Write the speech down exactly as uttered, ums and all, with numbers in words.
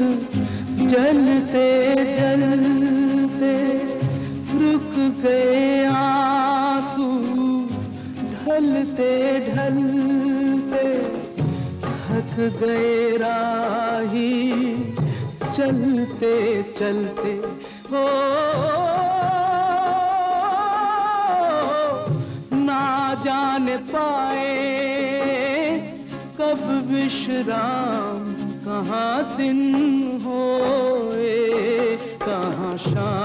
जलते जलते रुक गए आंसू, ढलते ढलते थक गए राही, चलते चलते हो ना जाने पाए कब विश्राम, कहाँ दिन होए कहाँ शाम।